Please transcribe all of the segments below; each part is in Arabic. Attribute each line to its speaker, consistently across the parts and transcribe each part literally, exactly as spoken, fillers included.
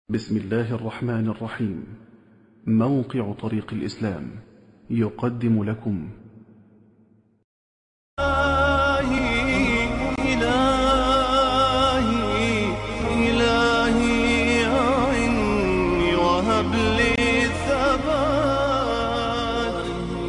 Speaker 1: بسم الله الرحمن الرحيم. موقع طريق الإسلام يقدم لكم
Speaker 2: إلهي إلهي إلهي أعني وهب لي ثبات.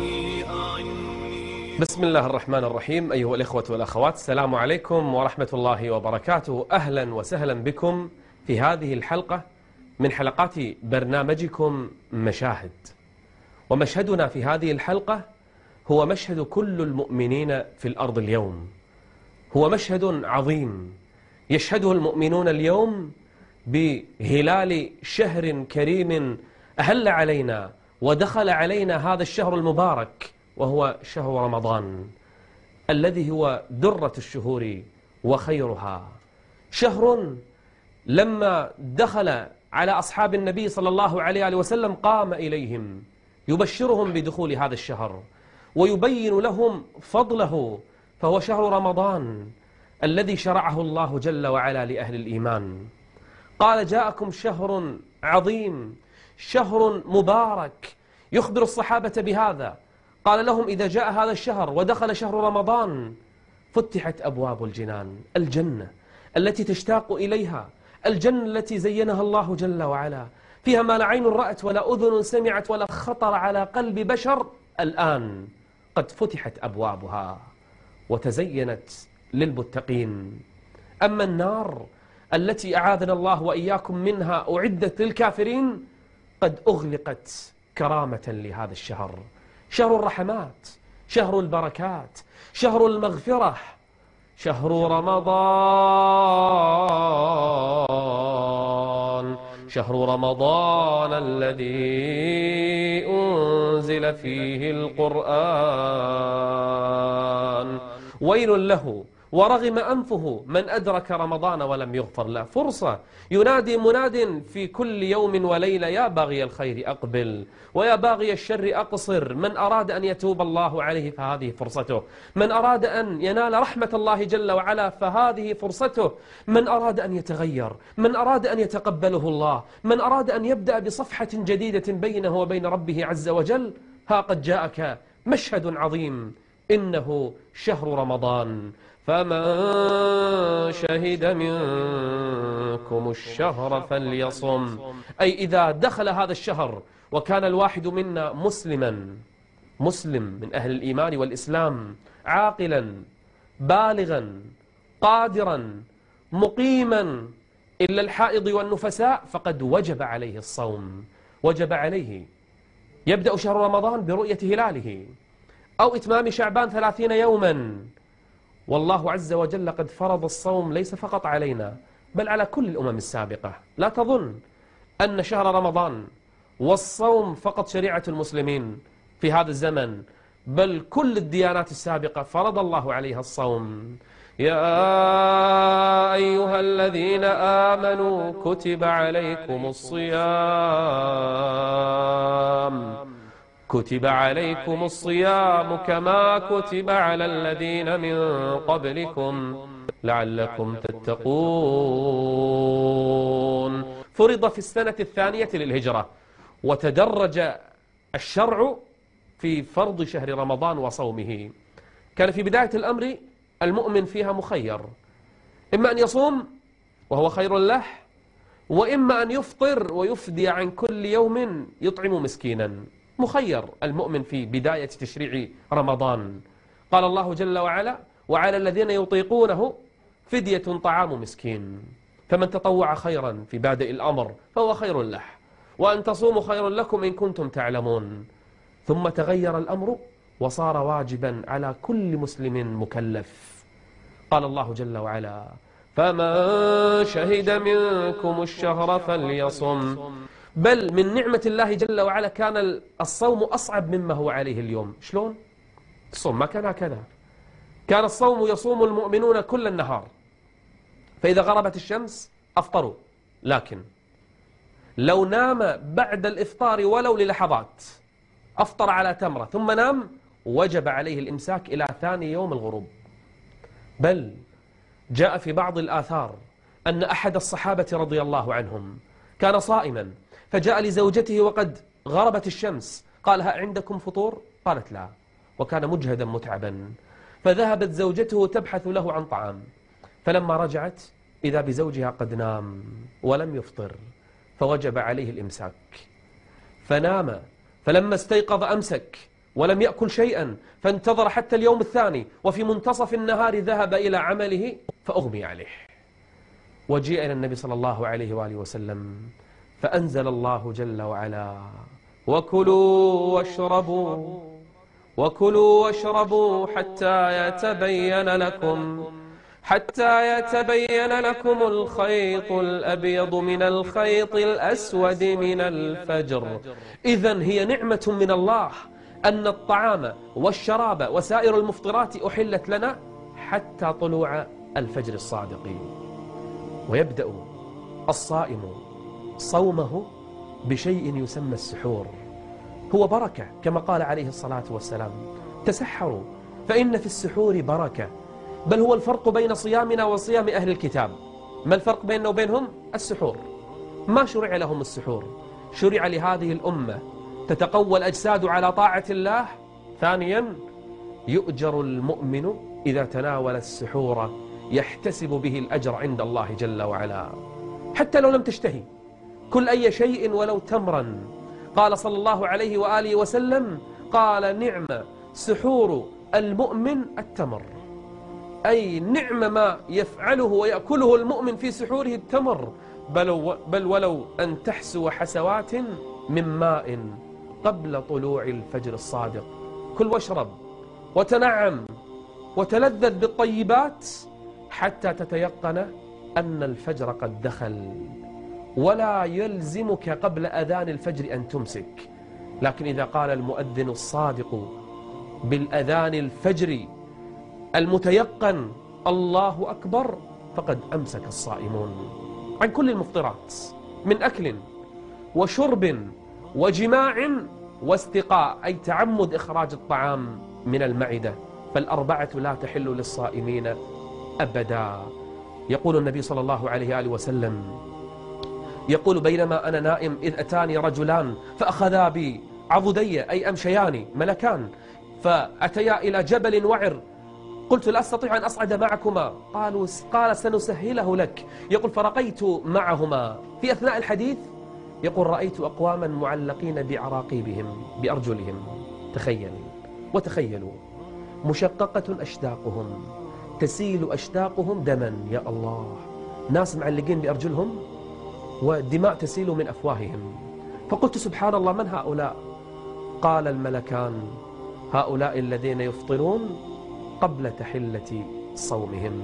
Speaker 3: بسم الله الرحمن الرحيم. أيها الإخوة والأخوات، السلام عليكم ورحمة الله وبركاته. أهلا وسهلا بكم في هذه الحلقة من حلقات برنامجكم مشاهد. ومشهدنا في هذه الحلقة هو مشهد كل المؤمنين في الأرض اليوم. هو مشهد عظيم يشهده المؤمنون اليوم بهلال شهر كريم أهل علينا ودخل علينا هذا الشهر المبارك، وهو شهر رمضان الذي هو درة الشهور وخيرها. شهر لما دخل على أصحاب النبي صلى الله عليه وسلم قام إليهم يبشرهم بدخول هذا الشهر ويبين لهم فضله، فهو شهر رمضان الذي شرعه الله جل وعلا لأهل الإيمان. قال: جاءكم شهر عظيم، شهر مبارك. يخبر الصحابة بهذا. قال لهم: إذا جاء هذا الشهر ودخل شهر رمضان فتحت أبواب الجنان، الجنة التي تشتاق إليها، الجنة التي زينها الله جل وعلا، فيها ما لا عين رأت ولا أذن سمعت ولا خطر على قلب بشر. الآن قد فتحت أبوابها وتزينت للمتقين. أما النار التي أعاذنا الله وإياكم منها أعدت للكافرين قد أغلقت كرامة لهذا الشهر. شهر الرحمات، شهر البركات، شهر المغفرة، شهر رمضان، شهر رمضان الذي أنزل فيه القرآن. ويل له ورغم أنفه من أدرك رمضان ولم يغفر له. فرصة ينادي مناد في كل يوم وليلة: يا باغي الخير أقبل ويا باغي الشر أقصر. من أراد أن يتوب الله عليه فهذه فرصته، من أراد أن ينال رحمة الله جل وعلا فهذه فرصته، من أراد أن يتغير، من أراد أن يتقبله الله، من أراد أن يبدأ بصفحة جديدة بينه وبين ربه عز وجل، ها قد جاءك مشهد عظيم، إنه شهر رمضان. فمن شهد منكم الشهر فليصم. أي إذا دخل هذا الشهر وكان الواحد منا مسلما، مسلم من أهل الإيمان والإسلام، عاقلا بالغا قادرا مقيما إلا الحائض والنفساء، فقد وجب عليه الصوم. وجب عليه. يبدأ شهر رمضان برؤية هلاله أو إتمام شعبان ثلاثين يوما. والله عز وجل قد فرض الصوم ليس فقط علينا بل على كل الأمم السابقة. لا تظن أن شهر رمضان والصوم فقط شريعة المسلمين في هذا الزمن، بل كل الديانات السابقة فرض الله عليها الصوم. يا أيها الذين آمنوا كتب عليكم الصيام كتب عليكم الصيام كما كتب على الذين من قبلكم لعلكم تتقون. فرض في السنة الثانية للهجرة، وتدرج الشرع في فرض شهر رمضان وصومه. كان في بداية الأمر المؤمن فيها مخير، إما أن يصوم وهو خير له، وإما أن يفطر ويفدي عن كل يوم يطعم مسكينا. مخير المؤمن في بداية تشريع رمضان. قال الله جل وعلا: وعلى الذين يطيقونه فدية طعام مسكين. فمن تطوع خيرا في بادئ الأمر فهو خير له، وأن تصوموا خير لكم إن كنتم تعلمون. ثم تغير الأمر وصار واجبا على كل مسلم مكلف. قال الله جل وعلا: فمن شهد منكم الشهر فليصم. بل من نعمة الله جل وعلا كان الصوم أصعب مما هو عليه اليوم. شلون؟ الصوم ما كان هكذا. كان الصوم يصوم المؤمنون كل النهار، فإذا غربت الشمس أفطروا، لكن لو نام بعد الإفطار ولو للحظات، أفطر على تمرة ثم نام، وجب عليه الإمساك إلى ثاني يوم الغروب. بل جاء في بعض الآثار أن أحد الصحابة رضي الله عنهم كان صائما فجاء لزوجته وقد غربت الشمس، قال: هل عندكم فطور؟ قالت: لا، وكان مجهدا متعبا. فذهبت زوجته تبحث له عن طعام، فلما رجعت إذا بزوجها قد نام ولم يفطر، فوجب عليه الإمساك، فنام. فلما استيقظ أمسك ولم يأكل شيئا، فانتظر حتى اليوم الثاني، وفي منتصف النهار ذهب إلى عمله فأغمي عليه. وجيء إلى النبي صلى الله عليه وآله وسلم، فأنزل الله جل وعلا: وكلوا واشربوا وكلوا واشربوا حتى يتبين لكم حتى يتبين لكم الخيط الأبيض من الخيط الأسود من الفجر. إذن هي نعمة من الله أن الطعام والشراب وسائر المفطرات أحلت لنا حتى طلوع الفجر الصادق. ويبدأ الصائم صومه بشيء يسمى السحور، هو بركة كما قال عليه الصلاة والسلام: تسحروا فإن في السحور بركة. بل هو الفرق بين صيامنا وصيام أهل الكتاب. ما الفرق بيننا وبينهم؟ السحور. ما شرع لهم السحور، شرع لهذه الأمة تتقوى الأجساد على طاعة الله. ثانيا، يؤجر المؤمن إذا تناول السحور يحتسب به الأجر عند الله جل وعلا، حتى لو لم تشتهي. كل أي شيء ولو تمرا. قال صلى الله عليه وآله وسلم: قال: نعم سحور المؤمن التمر. أي نعم ما يفعله ويأكله المؤمن في سحوره التمر، بل, بل ولو أن تحسو حسوات من ماء قبل طلوع الفجر الصادق. كل واشرب وتنعم وتلذذ بالطيبات حتى تتيقن أن الفجر قد دخل، ولا يلزمك قبل أذان الفجر أن تمسك. لكن إذا قال المؤذن الصادق بالأذان الفجر المتيقن: الله أكبر، فقد أمسك الصائمون عن كل المفطرات من أكل وشرب وجماع واستقاء، أي تعمد إخراج الطعام من المعدة، فالأربعة لا تحل للصائمين أبدا. يقول النبي صلى الله عليه وآله وسلم، يقول: بينما أنا نائم إذ أتاني رجلان فأخذا بي عضدي، أي أمشيان ملكان، فأتيا إلى جبل وعر، قلت: لا أستطيع أن أصعد معكما. قالوا قال: سنسهله لك. يقول: فرقيت معهما. في أثناء الحديث يقول: رأيت أقواما معلقين بعراقيبهم بأرجلهم. تخيل وتخيلوا، مشققة أشداقهم، تسيل أشداقهم دما. يا الله، ناس معلقين بأرجلهم والدماء تسيل من أفواههم. فقلت: سبحان الله، من هؤلاء؟ قال الملكان: هؤلاء الذين يفطرون قبل تحلة صومهم،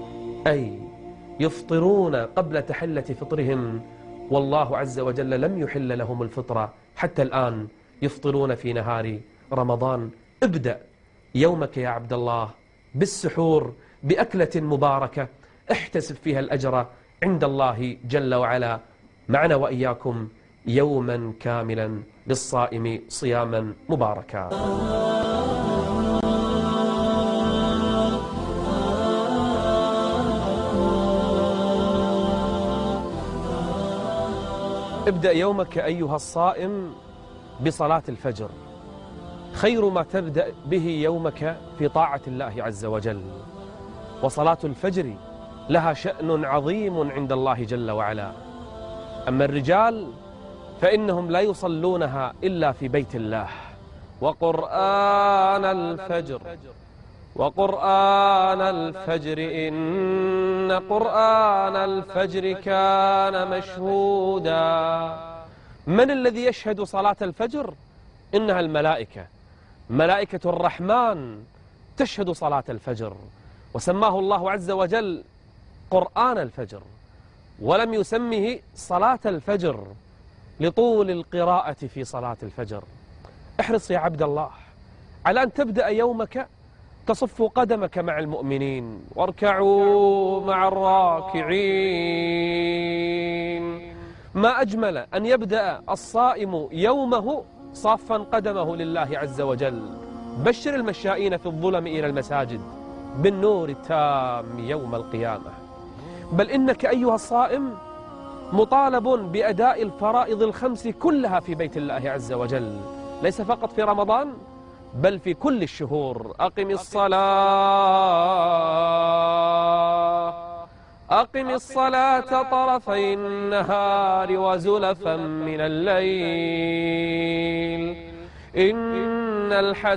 Speaker 3: أي يفطرون قبل تحلة فطرهم، والله عز وجل لم يحل لهم الفطرة حتى الآن، يفطرون في نهار رمضان. ابدأ يومك يا عبد الله بالسحور بأكلة مباركة احتسب فيها الأجر عند الله جل وعلا. معنا وإياكم يوما كاملا للصائم صياما مباركا. ابدأ يومك أيها الصائم بصلاة الفجر، خير ما تبدأ به يومك في طاعة الله عز وجل. وصلاة الفجر لها شأن عظيم عند الله جل وعلا. أما الرجال فإنهم لا يصلونها إلا في بيت الله. وقرآن الفجر وقرآن الفجر إن قرآن الفجر كان مشهودا. من الذي يشهد صلاة الفجر؟ إنها الملائكة، ملائكة الرحمن تشهد صلاة الفجر، وسماه الله عز وجل قرآن الفجر، ولم يسمه صلاة الفجر لطول القراءة في صلاة الفجر. احرص يا عبد الله على أن تبدأ يومك تصف قدمك مع المؤمنين، واركعوا مع الراكعين. ما أجمل أن يبدأ الصائم يومه صافا قدمه لله عز وجل. بشر المشائين في الظلم إلى المساجد بالنور التام يوم القيامة. بل إنك أيها الصائم مطالب بأداء الفرائض الخمس كلها في بيت الله عز وجل، ليس فقط في رمضان بل في كل الشهور. أقم الصلاة أقم الصلاة طرفي النهار وزلفا من الليل إن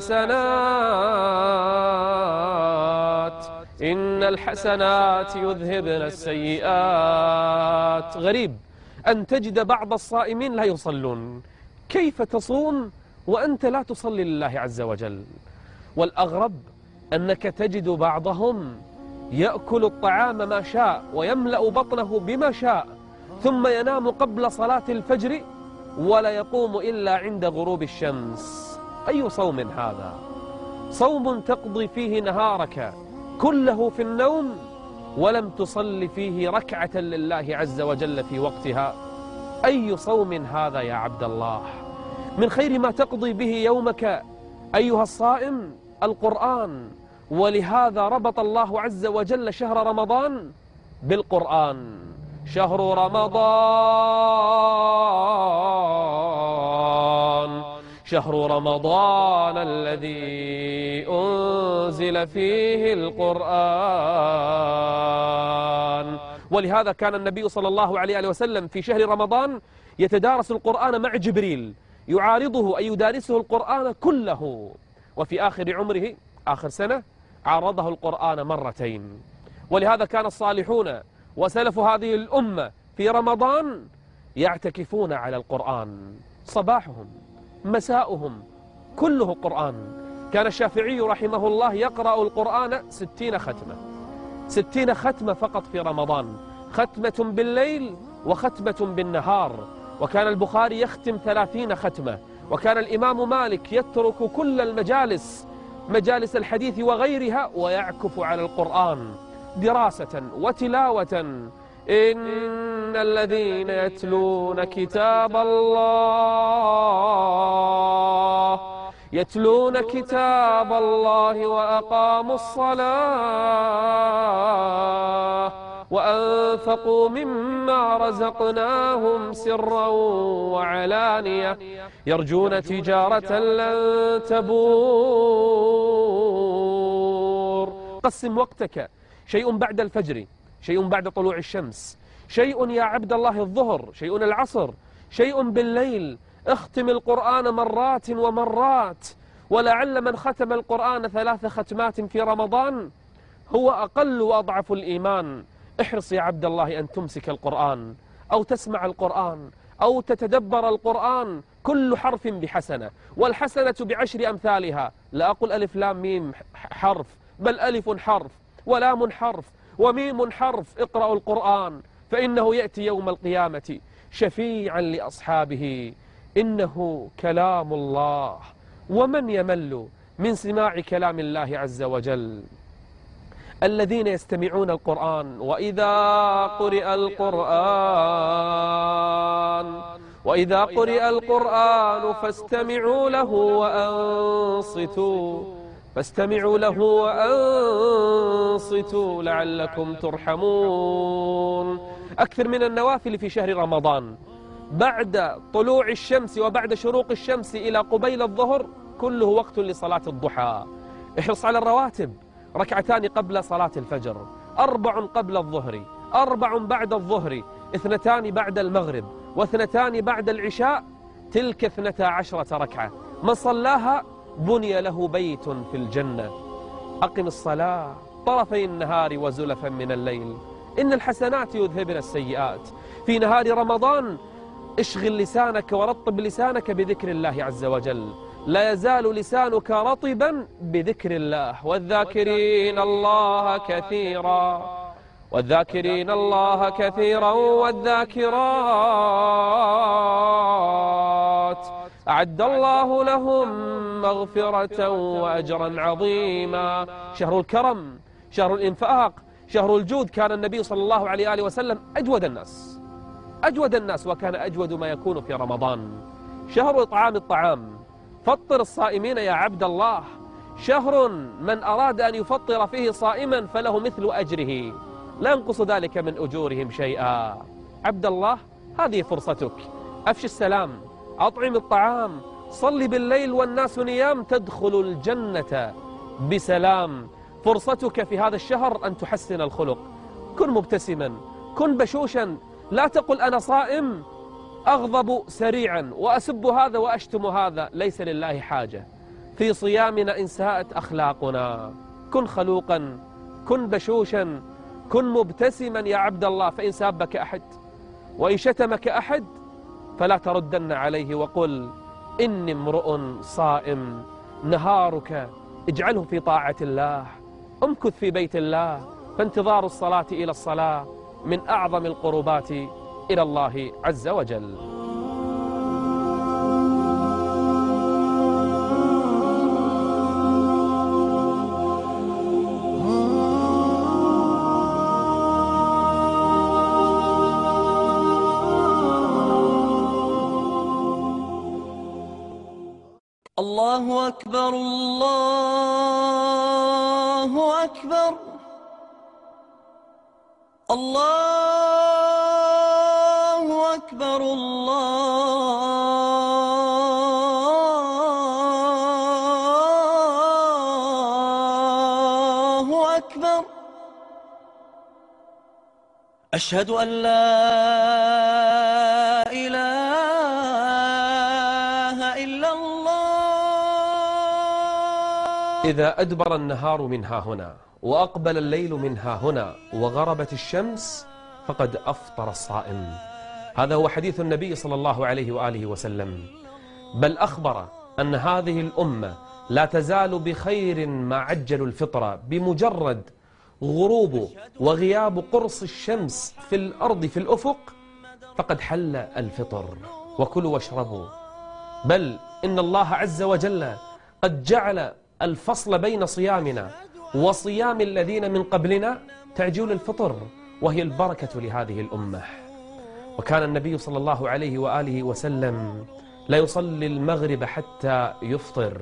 Speaker 3: الحسنات إن الحسنات يذهبن السيئات. غريب أن تجد بعض الصائمين لا يصلون. كيف تصوم وأنت لا تصلي لله عز وجل؟ والأغرب أنك تجد بعضهم يأكل الطعام ما شاء ويملأ بطنه بما شاء، ثم ينام قبل صلاة الفجر ولا يقوم إلا عند غروب الشمس. أي صوم هذا؟ صوم تقضي فيه نهارك كله في النوم ولم تصل فيه ركعة لله عز وجل في وقتها. أي صوم هذا يا عبد الله؟ من خير ما تقضي به يومك أيها الصائم القرآن، ولهذا ربط الله عز وجل شهر رمضان بالقرآن. شهر رمضان شهر رمضان الذي أنزل فيه القرآن. ولهذا كان النبي صلى الله عليه وسلم في شهر رمضان يتدارس القرآن مع جبريل، يعارضه أي يدارسه القرآن كله. وفي آخر عمره آخر سنة عارضه القرآن مرتين. ولهذا كان الصالحون وسلف هذه الأمة في رمضان يعتكفون على القرآن، صباحهم مساؤهم كله قرآن. كان الشافعي رحمه الله يقرأ القرآن ستين ختمة ستين ختمة فقط في رمضان، ختمة بالليل وختمة بالنهار. وكان البخاري يختم ثلاثين ختمة. وكان الإمام مالك يترك كل المجالس مجالس الحديث وغيرها ويعكف على القرآن دراسة وتلاوة. إن الذين يتلون كتاب الله يتلون كتاب الله وأقاموا الصلاة وأنفقوا مما رزقناهم سرا وعلانية يرجون تجارة لن تبور. قسم وقتك، شيء بعد الفجر، شيء بعد طلوع الشمس، شيء يا عبد الله الظهر، شيء العصر، شيء بالليل. اختم القرآن مرات ومرات. ولعل من ختم القرآن ثلاث ختمات في رمضان هو أقل وأضعف الإيمان. احرص يا عبد الله أن تمسك القرآن أو تسمع القرآن أو تتدبر القرآن. كل حرف بحسنة، والحسنة بعشر أمثالها. لا أقول ألف لام ميم حرف، بل ألف حرف ولام حرف وميم حرف. اقرأوا القرآن فإنه يأتي يوم القيامة شفيعا لأصحابه. إنه كلام الله، ومن يمل من سماع كلام الله عز وجل؟ الذين يستمعون القرآن وإذا قرئ القرآن وإذا قرئ القرآن فاستمعوا له وأنصتوا فاستمعوا له وأنصتوا لعلكم ترحمون. أكثر من النوافل في شهر رمضان. بعد طلوع الشمس وبعد شروق الشمس إلى قبيل الظهر كله وقت لصلاة الضحى. احرص على الرواتب، ركعتان قبل صلاة الفجر، أربع قبل الظهر، أربع بعد الظهر، اثنتان بعد المغرب، واثنتان بعد العشاء. تلك اثنتا عشرة ركعة من صلاها بني له بيت في الجنة. أقم الصلاة طرفي النهار وزلفا من الليل إن الحسنات يذهبن السيئات. في نهار رمضان اشغل لسانك ورطب لسانك بذكر الله عز وجل. لا يزال لسانك رطبا بذكر الله. والذاكرين الله كثيرا والذاكرين الله كثيرا والذاكرات أعد الله لهم مغفرة وأجرا عظيما. شهر الكرم، شهر الإنفاق، شهر الجود. كان النبي صلى الله عليه وآله وسلم أجود الناس أجود الناس وكان أجود ما يكون في رمضان. شهر إطعام الطعام، فطر الصائمين يا عبد الله. شهر من أراد أن يفطر فيه صائما فله مثل أجره، لا ينقص ذلك من أجورهم شيئا. عبد الله هذه فرصتك، أفش السلام، أطعم الطعام، صل بالليل والناس نيام، تدخل الجنة بسلام. فرصتك في هذا الشهر أن تحسن الخلق، كن مبتسما، كن بشوشا، لا تقل أنا صائم أغضب سريعا وأسب هذا وأشتم هذا، ليس لله حاجة في صيامنا إن ساءت أخلاقنا. كن خلوقا، كن بشوشا، كن مبتسما يا عبد الله، فإن سابك أحد وإن شتمك أحد فلا تردن عليه وقل إني امرؤ صائم. نهارك اجعله في طاعة الله، امكث في بيت الله، فانتظار الصلاة إلى الصلاة من أعظم القربات إلى الله عز وجل.
Speaker 2: الله أكبر الله أكبر الله أكبر الله أكبر. أشهد أن لا إله إلا الله.
Speaker 3: إذا أدبر النهار من ها هنا وأقبل الليل من ها هنا وغربت الشمس فقد أفطر الصائم. هذا هو حديث النبي صلى الله عليه وآله وسلم، بل أخبر أن هذه الأمة لا تزال بخير ما عجلوا الفطرة بمجرد غروب وغياب قرص الشمس في الأرض في الأفق فقد حل الفطر. وكلوا واشربوا، بل إن الله عز وجل قد جعل الفصل بين صيامنا وصيام الذين من قبلنا تعجيل الفطر، وهي البركة لهذه الأمة. وكان النبي صلى الله عليه وآله وسلم لا يصلي المغرب حتى يفطر.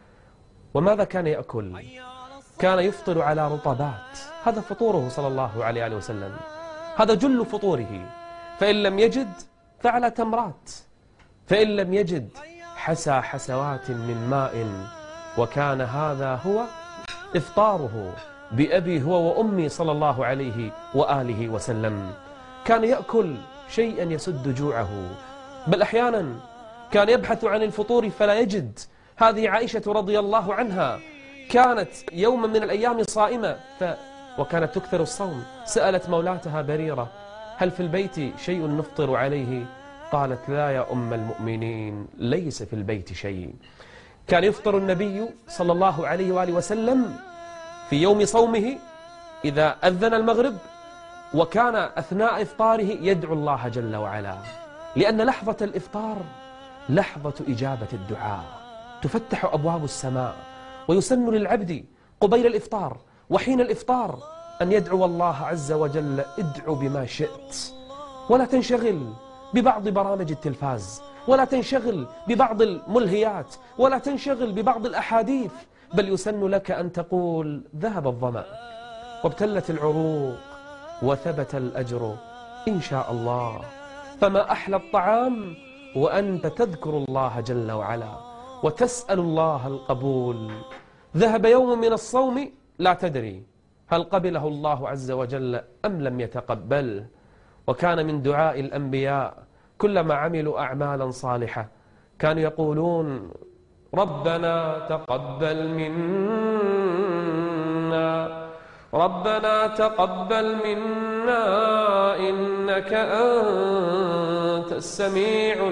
Speaker 3: وماذا كان يأكل؟ كان يفطر على رطبات، هذا فطوره صلى الله عليه وآله وسلم، هذا جل فطوره. فإن لم يجد فعلى تمرات، فإن لم يجد حسى حسوات من ماء. وكان هذا هو إفطاره بأبي هو وأمي صلى الله عليه وآله وسلم. كان يأكل شيئا يسد جوعه، بل أحيانا كان يبحث عن الفطور فلا يجد. هذه عائشة رضي الله عنها كانت يوما من الأيام صائمة ف... وكانت تكثر الصوم. سألت مولاتها بريرة هل في البيت شيء نفطر عليه؟ قالت لا يا أم المؤمنين، ليس في البيت شيء. كان يفطر النبي صلى الله عليه وآله وسلم في يوم صومه إذا أذن المغرب، وكان أثناء إفطاره يدعو الله جل وعلا، لأن لحظة الإفطار لحظة إجابة الدعاء، تفتح أبواب السماء، ويسن للعبد قبيل الإفطار وحين الإفطار أن يدعو الله عز وجل ادعو بما شئت، ولا تنشغل ببعض برامج التلفاز، ولا تنشغل ببعض الملهيات، ولا تنشغل ببعض الأحاديث، بل يسن لك أن تقول ذهب الظمأ وابتلت العروق وثبت الأجر إن شاء الله. فما أحلى الطعام وأنت تذكر الله جل وعلا وتسأل الله القبول. ذهب يوم من الصوم لا تدري هل قبله الله عز وجل أم لم يتقبل. وكان من دعاء الأنبياء كلما عملوا أعمالا صالحة كانوا يقولون ربنا تقبل منا ربنا تقبل منا إنك أنت السميع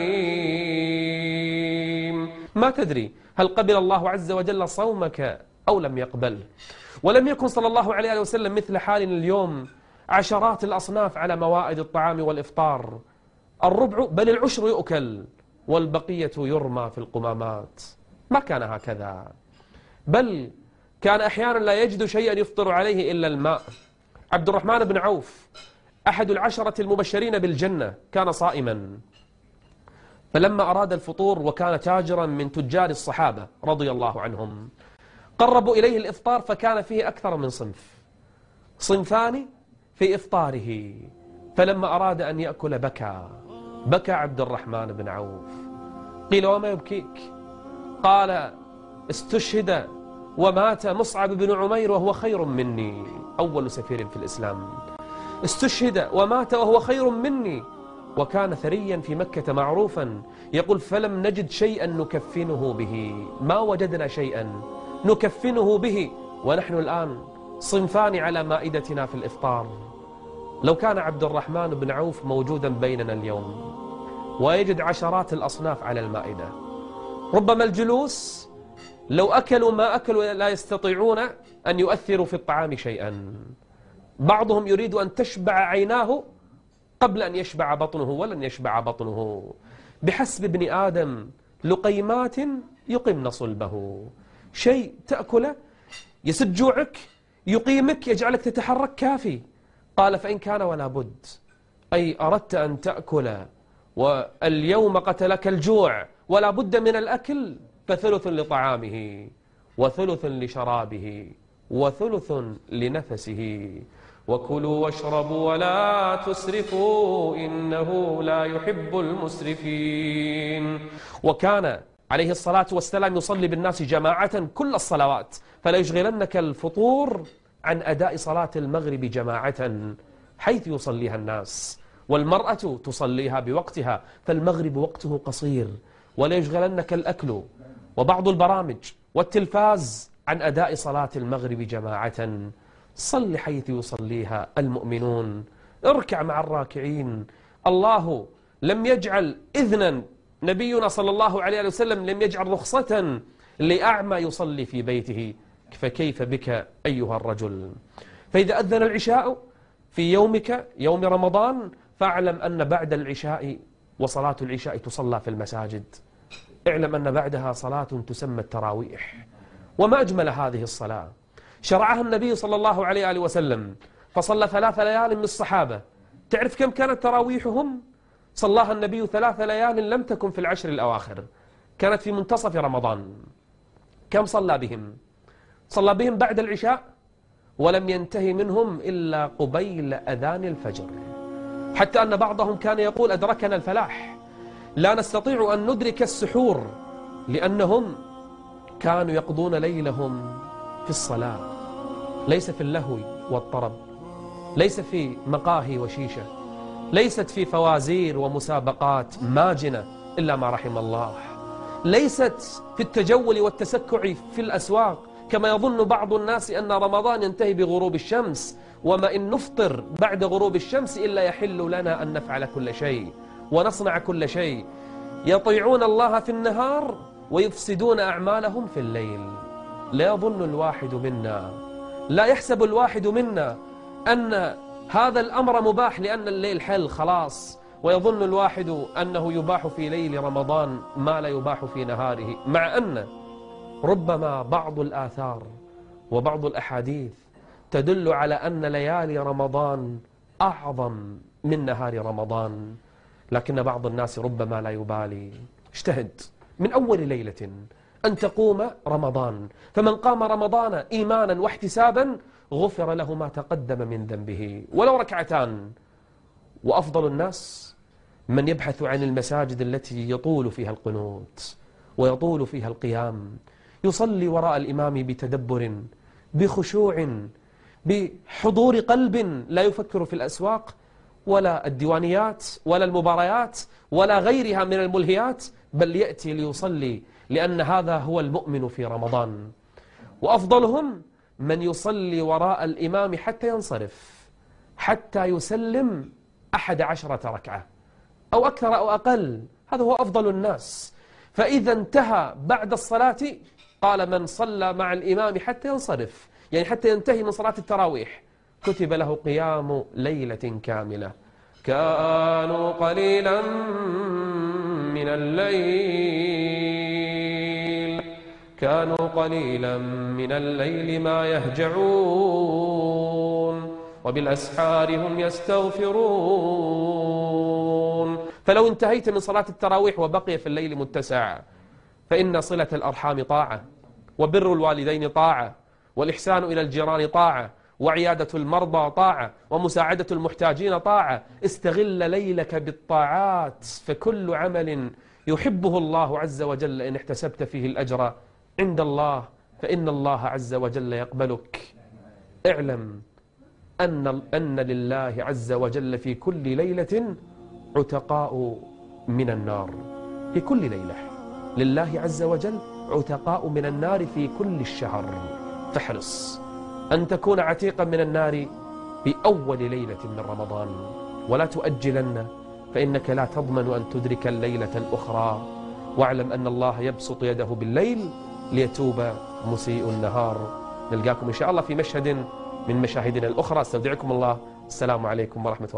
Speaker 3: العليم. ما تدري هل قبل الله عز وجل صومك أو لم يقبل. ولم يكن صلى الله عليه وسلم مثل حالنا اليوم عشرات الأصناف على موائد الطعام والإفطار، الربع بل العشر يؤكل والبقية يرمى في القمامات. ما كان هكذا، بل كان أحيانا لا يجد شيئا يفطر عليه إلا الماء. عبد الرحمن بن عوف أحد العشرة المبشرين بالجنة كان صائما، فلما أراد الفطور وكان تاجرا من تجار الصحابة رضي الله عنهم قربوا إليه الإفطار، فكان فيه أكثر من صنف، صنفان في إفطاره، فلما أراد أن يأكل بكى بكى عبد الرحمن بن عوف. قيل وما يبكيك؟ قال استشهد ومات مصعب بن عمير وهو خير مني، أول سفير في الإسلام، استشهد ومات وهو خير مني، وكان ثريا في مكة معروفا. يقول فلم نجد شيئا نكفنه به، ما وجدنا شيئا نكفنه به، ونحن الآن صنفان على مائدتنا في الإفطار. لو كان عبد الرحمن بن عوف موجودا بيننا اليوم ويجد عشرات الأصناف على المائدة، ربما الجلوس لو أكلوا ما أكلوا لا يستطيعون أن يؤثروا في الطعام شيئا. بعضهم يريد أن تشبع عيناه قبل أن يشبع بطنه، ولن يشبع بطنه. بحسب ابن آدم لقيمات يقمن صلبه، شيء تأكله يسد جوعك يقيمك يجعلك تتحرك كافي. قال فإن كان ولا بد، أي أردت أن تأكل واليوم قتلك الجوع ولا بد من الأكل، فثلث لطعامه وثلث لشرابه وثلث لنفسه، وكلوا واشربوا ولا تسرفوا إنه لا يحب المسرفين. وكان عليه الصلاة والسلام يصلي بالناس جماعة كل الصلوات، فلا يشغلنك الفطور عن أداء صلاة المغرب جماعة حيث يصليها الناس، والمرأة تصليها بوقتها، فالمغرب وقته قصير. ولا يشغلنك الأكل وبعض البرامج والتلفاز عن أداء صلاة المغرب جماعة. صل حيث يصليها المؤمنون، اركع مع الراكعين. الله لم يجعل إذنا، نبينا صلى الله عليه وسلم لم يجعل رخصة لأعمى يصلي في بيته، فكيف بك أيها الرجل؟ فإذا أذن العشاء في يومك يوم رمضان فاعلم أن بعد العشاء وصلاة العشاء تصلى في المساجد، اعلم أن بعدها صلاة تسمى التراويح. وما أجمل هذه الصلاة، شرعها النبي صلى الله عليه وسلم فصلى ثلاث ليال من الصحابة. تعرف كم كانت تراويحهم؟ صلاها النبي ثلاث ليال لم تكن في العشر الأواخر، كانت في منتصف رمضان. كم صلى بهم؟ صلى بهم بعد العشاء ولم ينتهي منهم إلا قبيل أذان الفجر، حتى أن بعضهم كان يقول أدركنا الفلاح، لا نستطيع أن ندرك السحور، لأنهم كانوا يقضون ليلهم في الصلاة، ليس في اللهو والطرب، ليس في مقاهي وشيشة، ليست في فوازير ومسابقات ماجنة إلا ما رحم الله، ليست في التجول والتسكع في الأسواق كما يظن بعض الناس أن رمضان ينتهي بغروب الشمس، وما إن نفطر بعد غروب الشمس إلا يحل لنا أن نفعل كل شيء ونصنع كل شيء. يطيعون الله في النهار ويفسدون أعمالهم في الليل. لا يظن الواحد منا، لا يحسب الواحد منا أن هذا الأمر مباح لأن الليل حل خلاص، ويظن الواحد أنه يباح في ليل رمضان ما لا يباح في نهاره، مع أن ربما بعض الآثار وبعض الأحاديث تدل على أن ليالي رمضان أعظم من نهار رمضان، لكن بعض الناس ربما لا يبالي. اجتهد من أول ليلة أن تقوم رمضان، فمن قام رمضان إيمانا واحتسابا غفر له ما تقدم من ذنبه ولو ركعتان. وأفضل الناس من يبحث عن المساجد التي يطول فيها القنوت ويطول فيها القيام، يصلي وراء الإمام بتدبر بخشوع بحضور قلب، لا يفكر في الأسواق ولا الديوانيات ولا المباريات ولا غيرها من الملهيات، بل يأتي ليصلي لأن هذا هو المؤمن في رمضان. وأفضلهم من يصلي وراء الإمام حتى ينصرف، حتى يسلم أحد عشرة ركعة أو أكثر أو أقل، هذا هو أفضل الناس. فإذا انتهى بعد الصلاة قال من صلى مع الإمام حتى ينصرف، يعني حتى ينتهي من صلاة التراويح، كتب له قيام ليلة كاملة. كانوا قليلا من الليل كانوا قليلا من الليل ما يهجعون وبالأسحار هم يستغفرون. فلو انتهيت من صلاة التراويح وبقي في الليل متسع، فإن صلة الأرحام طاعة، وبر الوالدين طاعة، والإحسان إلى الجيران طاعة، وعيادة المرضى طاعة، ومساعدة المحتاجين طاعة. استغل ليلك بالطاعات، فكل عمل يحبه الله عز وجل إن احتسبت فيه الأجر عند الله فإن الله عز وجل يقبلك. اعلم أن, أن لله عز وجل في كل ليلة عتقاء من النار. في كل ليلة لله عز وجل عتقاء من النار في كل الشهر، فاحرص أن تكون عتيقا من النار في أول ليلة من رمضان، ولا تؤجلن فإنك لا تضمن أن تدرك الليلة الأخرى. واعلم أن الله يبسط يده بالليل ليتوب مسيء النهار. نلقاكم إن شاء الله في مشهد من مشاهدنا الأخرى. استودعكم الله. السلام عليكم ورحمة الله.